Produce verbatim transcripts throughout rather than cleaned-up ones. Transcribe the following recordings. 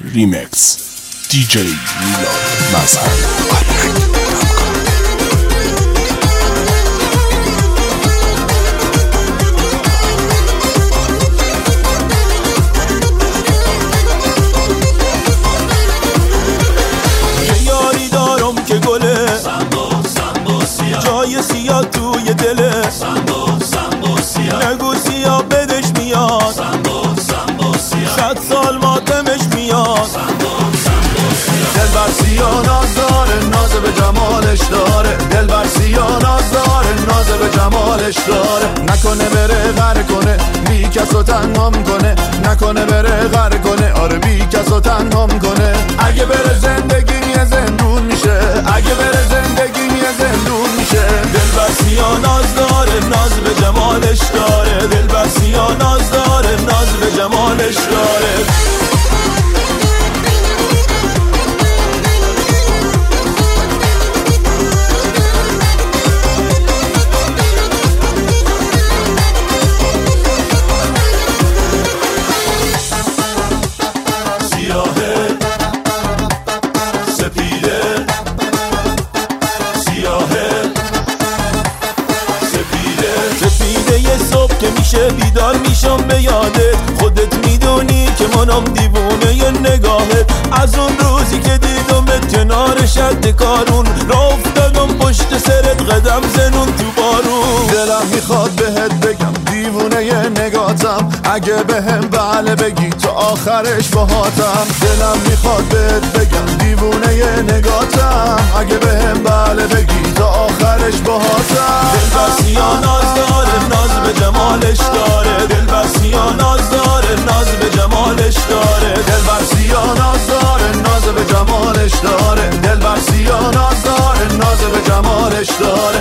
ریمکس دی جی میلاد مظهری. جای سیاه توی دله سنبو سنبو سیاه نگو سیاه بدش میاد سنبو سنبو سیاه صد سال ماتمش میاد سنبو سنبو سیاه دل بر سیاه ناز داره ناز به جمالش داره دل بر سیاه ناز داره ناز به جمالش داره نکنه بره غر کنه بی کسو تنهام کنه نکنه بره غر کنه آره بی کسو تنهام کنه اگه بره زندگی یه زندون میشه اگه بره زندگی یه زندون میشه دل بر سیاه ناز داره ناز به جمالش داره دل بر سیاه ناز داره ناز به جمالش داره بیدار میشم به یادت خودت میدونی که منم دیوونه ی نگاهت از اون روزی که دیدمت کنار شد کارون را افتادم پشت سرت قدم زنون تو بارون دلم میخواد بهت بگم دیوونه ی نگاتم اگه بهم بله بگی تو آخرش باهاتم دلم میخواد بهت بگم دیوونه ی نگاتم اگه بهم بله بگی تو آخرش باهاتم دل بر سیاه ناز داره ناز به جمالش داره دل بر سیاه ناز داره ناز به جمالش داره دل بر سیاه ناز داره ناز به جمالش داره دل بر سیاه ناز داره ناز به جمالش داره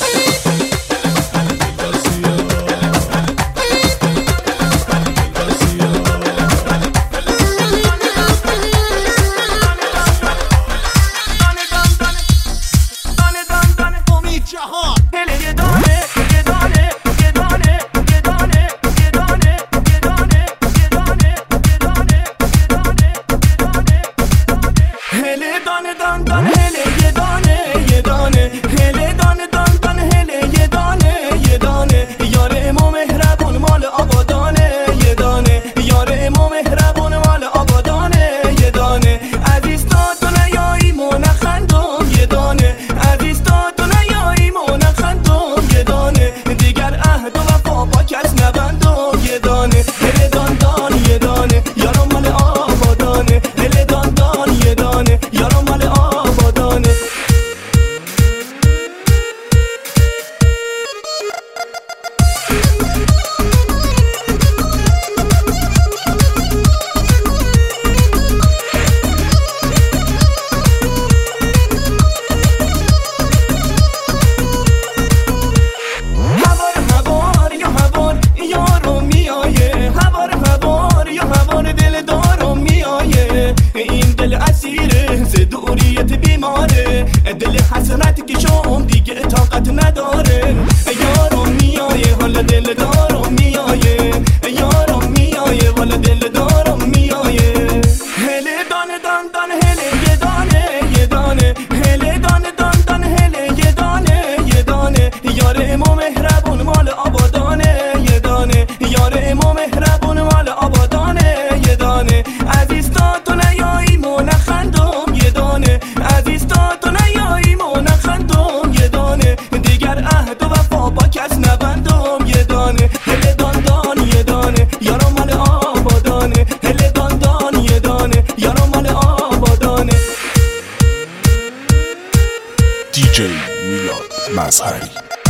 دی جی میلاد مظهری.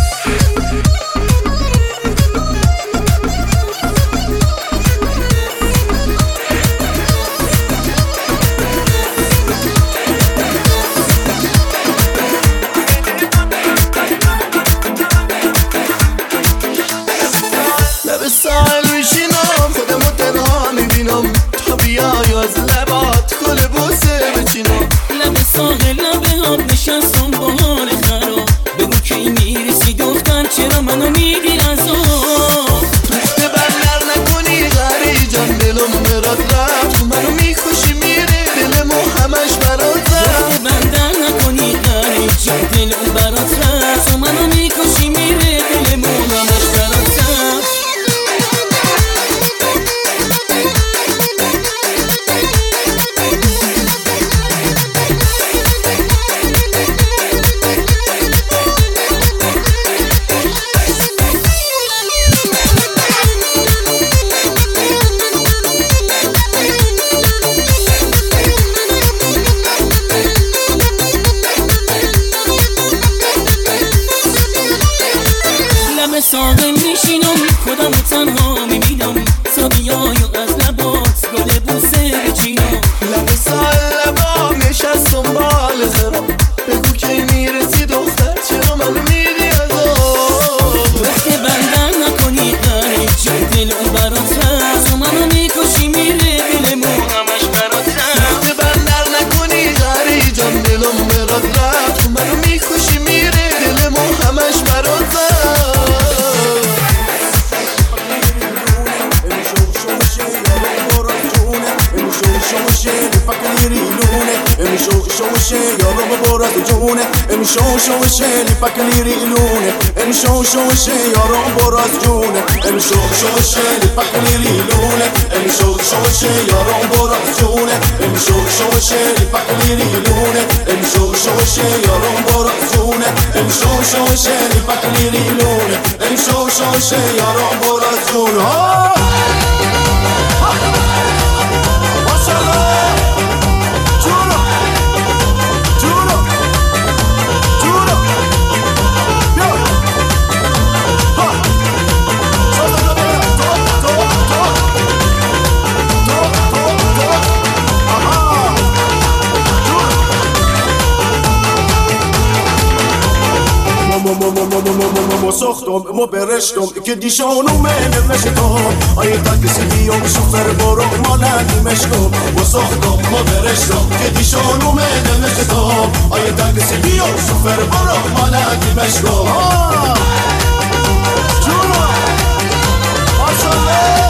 لب ساحل میشینم خودمو تنها میبینم تا بیای از لبات گل بوسه بچینم لب ساحل لب آب نشستم با حال خراب بگو کی میرسی دختر چرا منو میدی از آب پشت بر نر نکنی غری جان دلم مراد رفت منو میکشی میره میشی لب سال لبام نشستم بال خراب بگو کی میرسی دختر چرا منو میری از آب وقتی بندر نکنی داری چه دل اون برات رفت منو میکشی میره دلمو همش برات رفت وقتی بندر نکنی داری جان دلم برات رفت منو میکشی میره دلمو همش برات رفت امشو شو شلی پکلی ریلونه امشو شو شی یارو براز جونه امشو شو شلی پکلی ریلونه امشو شو شی یارو براز جونه امشو شو شلی پکلی ریلونه امشو شو شی یارو براز جونه امشو شو شلی پکلی ریلونه امشو شو شی یارو براز جونه ساختم ما برشتم که دیشانو منه نشتم آیه تاکسی بیام شوفر برو مالنی مشکم ما ساختم ما برشتم که دیشانو منه نشتم آیه تاکسی بیام شوفر برو مالنی مشکم جونا ماشالله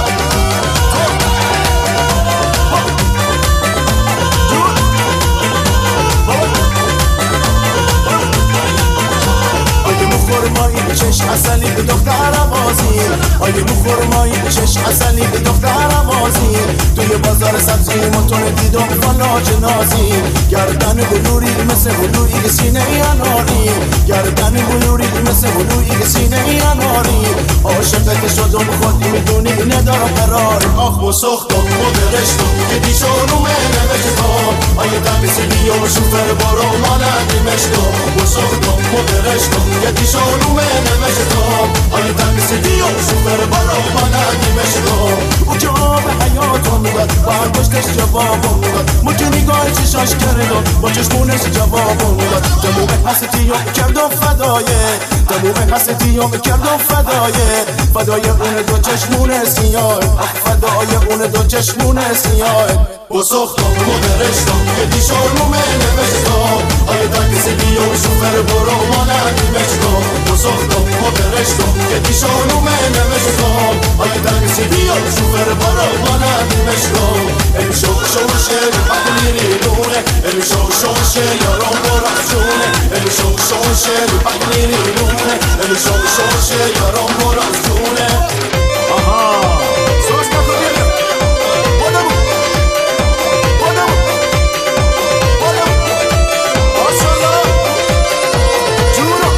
چش اصلی به دخترم آزین آیه مو خورمایی چش اصلی به دخترم آزین توی بازار سبزی موتون دیدم فلاج نازین گردن بلوری مثل بلوری سینه اناری گردن بلوری مثل بلوری سینه اناری عاشقت شدم خودی میدونی ندارم قرار آخ و سختم و برشتم که دیشانو منه نشتم آیه تبسی بیام شوفر بارو مالنی مشتم و سختم و برشتم که دیشانو منه نشتم آیه تبسی بیام شوفر بارو مالنی مشتم او که آب حیاتم داد برداشتش جوابم داد مجه نگاه چشاش کردم با چشمونش جوابم داد دموم حسدیام کردم فدایه دموم حسدیام کردم فدایه فدای اون دو چشمون سیاه فدای اون دو چشمون سیاه با ساختم و برشتم که دیشانو منه نشتم آیه تاکسی بیام شوفر برو مالنی مشتم با ساختم و برشتم که دیشانو منه نشتم آیه تاکسی بیام شوفر برو مالنی مشتم امشو شوشه پکلی ریلونه امشو شوشه یارم براز جونه امشو شوشه پکلی ریلونه امشو شوشه یارم براز جونه آها سوش پکلی بودم بودم بودم آشالا جونو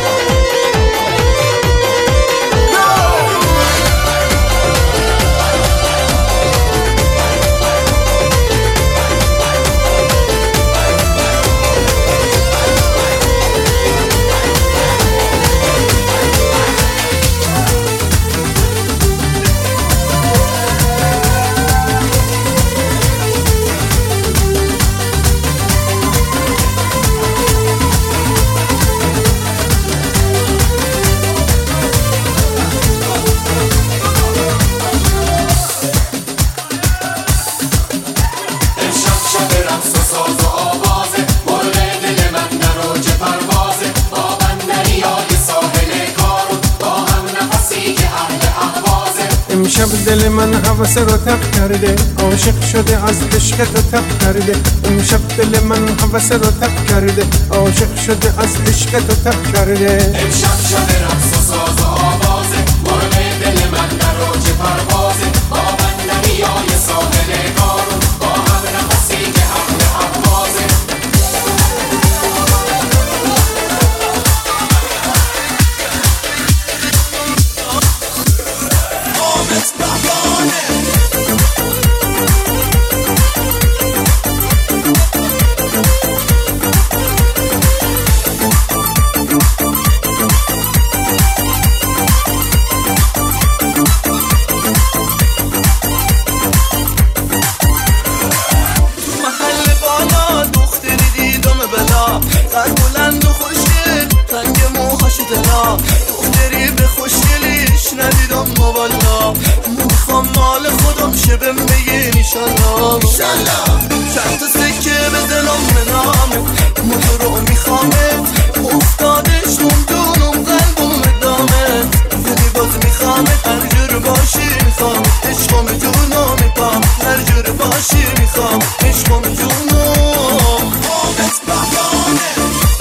امشب دل من هوس رو تب کرده عاشق شده از عشق تو تب کرده امشب دل من هوس رو تب کرده عاشق شده از عشق تو تب کرده امشب شب رقص و ساز و آوازه مرغ دل من در اوج پروازه با بندریای ساحل کارون با هم نفسی که اهل احوازه قد بلند و خوشگل رنگ موهاشو دلا دختری به خوشگلیش ندیدم موالا میخوام مال خودم شه بهم بگین ایشالله چند تا سکه به دلم منامه موتو رو میخوامه افتادش نمدونم قلبم ادامه یعنی باز میخوامه هر جور باشی میخوام عشقم جونو میپام هر جور باشی میخوام عشقم جونو آمت بحرانه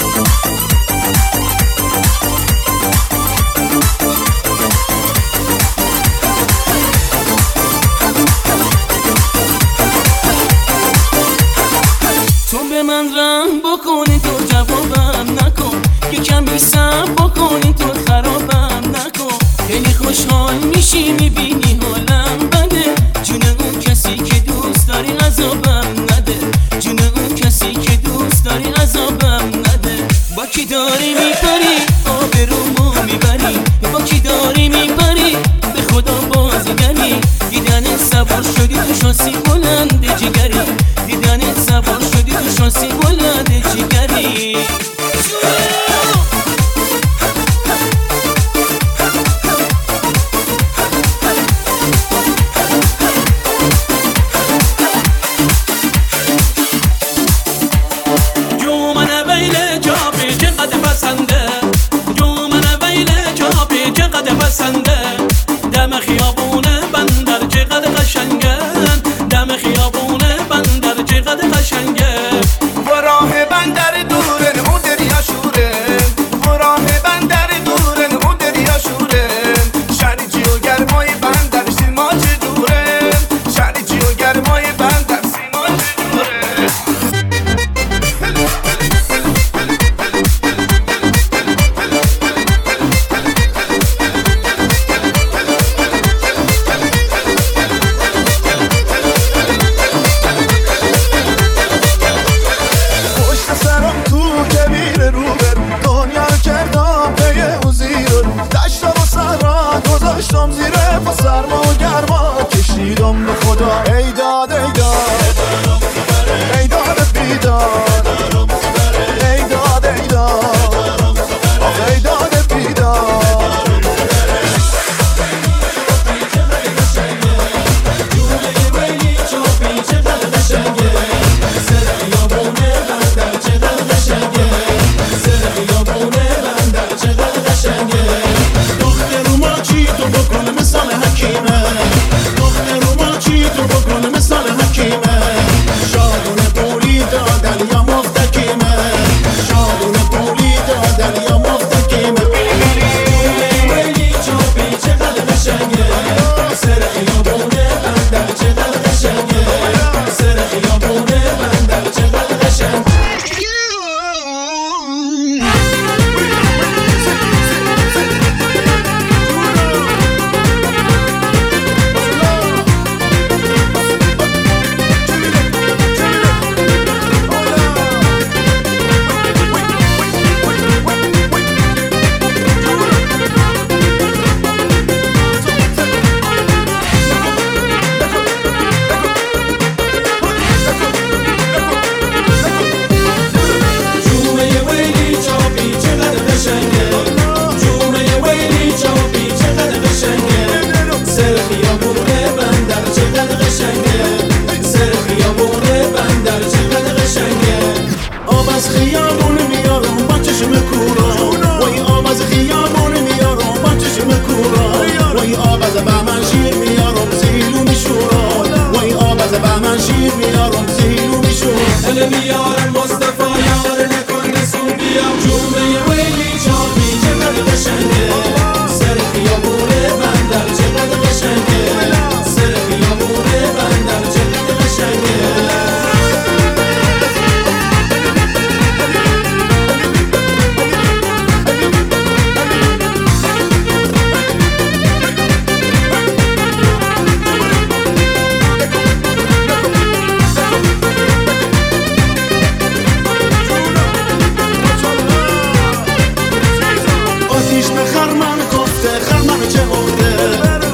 تو به من رحم بکنی تو جوابم نکن که کمی صبر بکنی تو خرابم نکن خیلی خوشحال میشی میبینی حالم بده جون اون کسی که دوست داری عذابم نده جون اون کسی که دوست داری عذابم نده با کی داری میپری آبرومو میبری با کی داری میپری به خدا بازیگری دیدن سوار شدی تو شاسی بلند جگری دیدن سوار شدی تو شاسی بلند جگری دم خیابونه بندر چقدر قشنگه دم خیابونه بندر چقدر قشنگه و راه بندر دورن اون دریا شوره و راه بندر دورن اون دریا شوره شریجی و گرمای بندر سیما چه دوره شریجی و گرمای بندر سیما چه دوره داشتم زیره با سرما و گرما کشیدم به خدا ای داد ای داد ای داد بیداد ای داد ای داد آخ ای داد بیداد میارم مصطفی یار نکن نسون بیا جومه ویلی چاپی چقدر قشنگه سر خیابونه بندر چقدر قشنگه سر خیابونه بندر چقدر قشنگه خرمن گفته خرمن چه عقده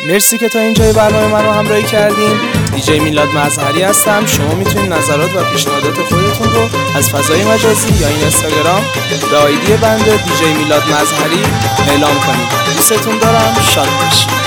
مرسی که تا اینجای برنامه منو همراهی کردین. دیجی میلاد مظهری هستم. شما میتونید نظرات و پیشنهادات خودتون رو از فضای مجازی یا این اینستاگرام به آیدی بنده دیجی میلاد مظهری اعلام کنید. دوستتون دارم. شاد باشید.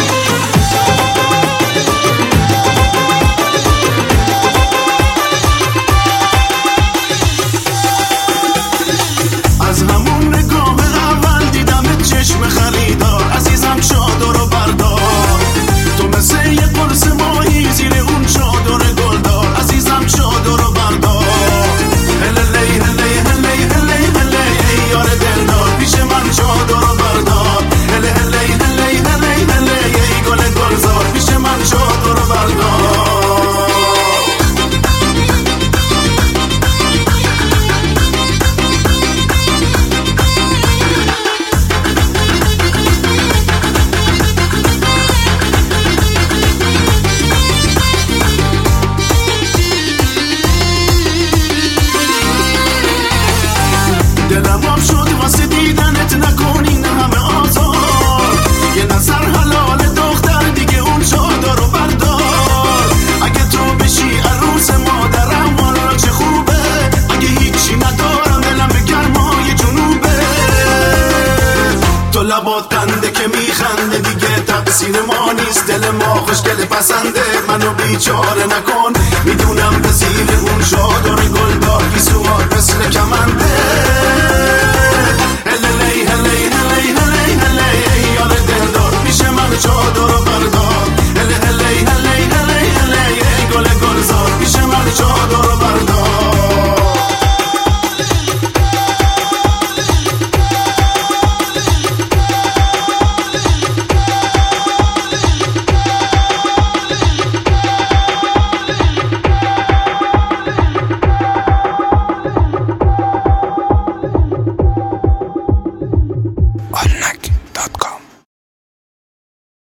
از همون نگاه اول دیدم چشم خریدار، عزیزم چادر رو بردار، تو مثل یه قرص ماهی زیر اون چادر گلدار، عزیزم چادر رو بردار. هللی هلی هلی هلی هلی ای یار دلدار، پیش من چادر رو بردار. هلی هلی هلی هلی هلی ای گل گلزار، پیش من چادر رو بردار. دلم آب شد واسه دیدنت، نکنین همه آزار، یه نظر حلال دختر دیگه اون چادر رو بردار. اگه تو بشی عروس مادرم والا چه خوبه، اگه هیچی ندارم دلم به گرمای جنوبه. تو لبات قنده که میخنده دیگه تقصیر ما نیست، دل ما خوشگل پسنده، منو بیچاره نکن، میدونم به زیر اون چادر گلدار گیسوات مثل کمنده.